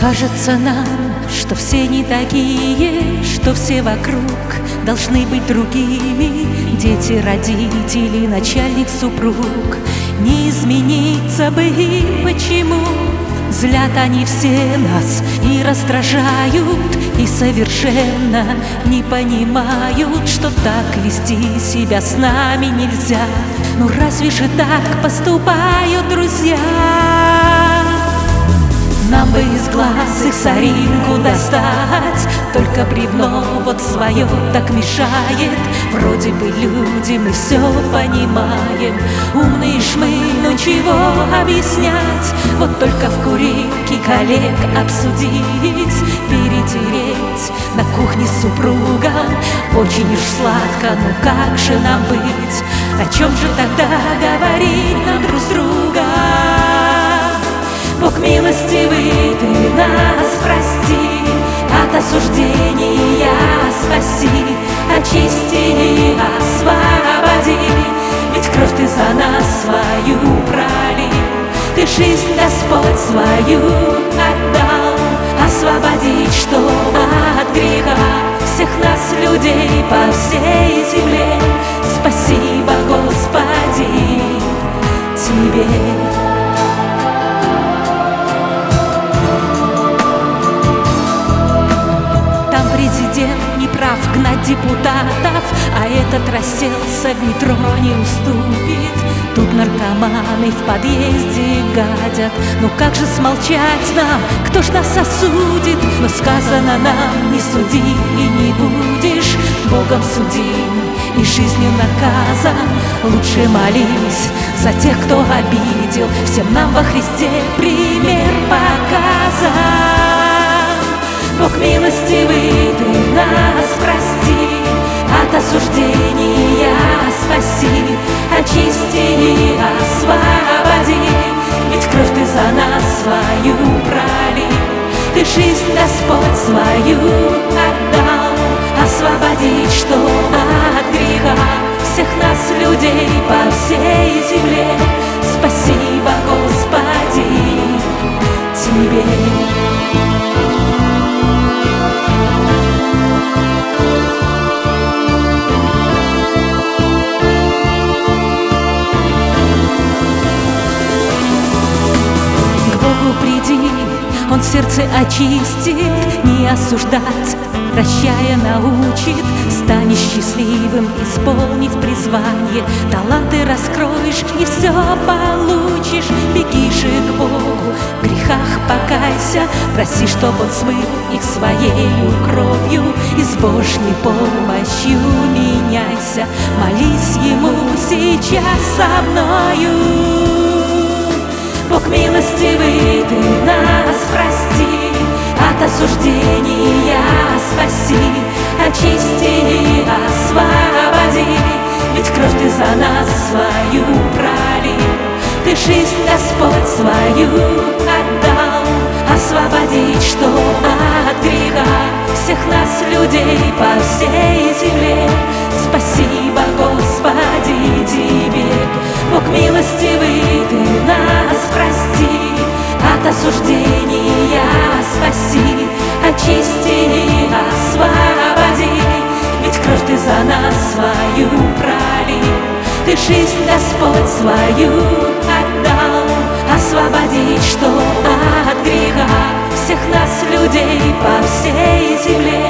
Кажется нам, что все не такие, что все вокруг должны быть другими. Дети, родители, начальник, супруг. Не измениться бы им почему? Злят они все нас и раздражают, и совершенно не понимают, что так вести себя с нами нельзя. Ну разве же так поступают друзья? Нам бы из глаз их соринку достать, только бревно вот свое так мешает. Вроде бы люди, мы все понимаем, умные ж мы, но чего объяснять? Вот только в курилке коллег обсудить, перетереть на кухне с супругом очень уж сладко, ну как же нам быть? О чем же тогда говорить нам друг с другом? Бог милостивый, ты нас прости, от осуждения спаси, очисти и освободи. Ведь кровь ты за нас свою пролил, ты жизнь, Господь, свою отдал. Освободить, что от греха всех нас, людей по всей земле. Спасибо, Господи, Тебе. Президент не прав гнать депутатов, а этот расселся в метро, не уступит. Тут наркоманы в подъезде гадят. Ну как же смолчать нам, кто ж нас осудит? Но сказано нам, не суди и не будешь Богом судим и жизнью наказан. Лучше молись за тех, кто обидел, всем нам во Христе пример показан. Бог милостивый, ты нас прости, от осуждения спаси, очисти и освободи. Ведь кровь ты за нас свою пролил, ты жизнь, Господь, свою отдал. Освободить, что от греха всех нас, людей по всей земле. Спасибо, Господи, Тебе. Приди, Он сердце очистит, не осуждать, прощая научит. Станешь счастливым, исполнив призвание, таланты раскроешь и все получишь. Беги же к Богу, в грехах покайся, проси, чтоб Он смыл их своею кровью, и с Божьей помощью меняйся. Молись Ему сейчас со мною. Бог милостивый, ты нас прости, от осуждения спаси, очисти и освободи. Ведь кровь ты за нас свою пролил, ты жизнь, Господь, свою отдал. Освободить, что от греха всех нас, людей по всей земле. Спасибо, Господи, Тебе. Бог милостивый, ты нас прости, от осуждения спаси, очисти и освободи. Ведь кровь ты за нас свою пролил, ты жизнь, Господь, свою отдал. Освободить, что от греха всех нас, людей по всей земле.